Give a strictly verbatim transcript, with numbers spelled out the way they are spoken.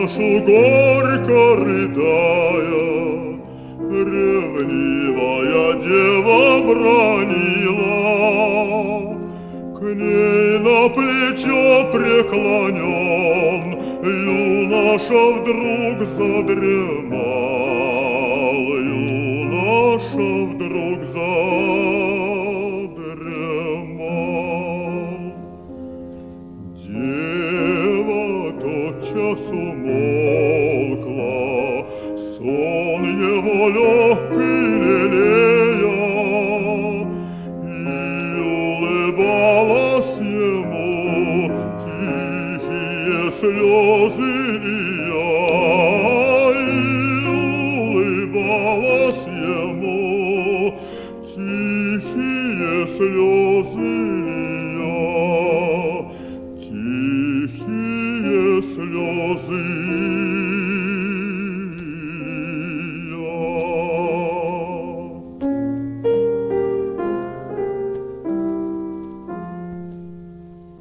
нашу горько рыдая, ревнивая дева бранила. К ней на плечо преклонен юноша вдруг задремал, юноша вдруг задремал. Дева тотчас умолкла, сон его легкий лелея, и улыбалась ему тихие слезы лия, и улыбалась ему тихие слезы лия, тихие слезы.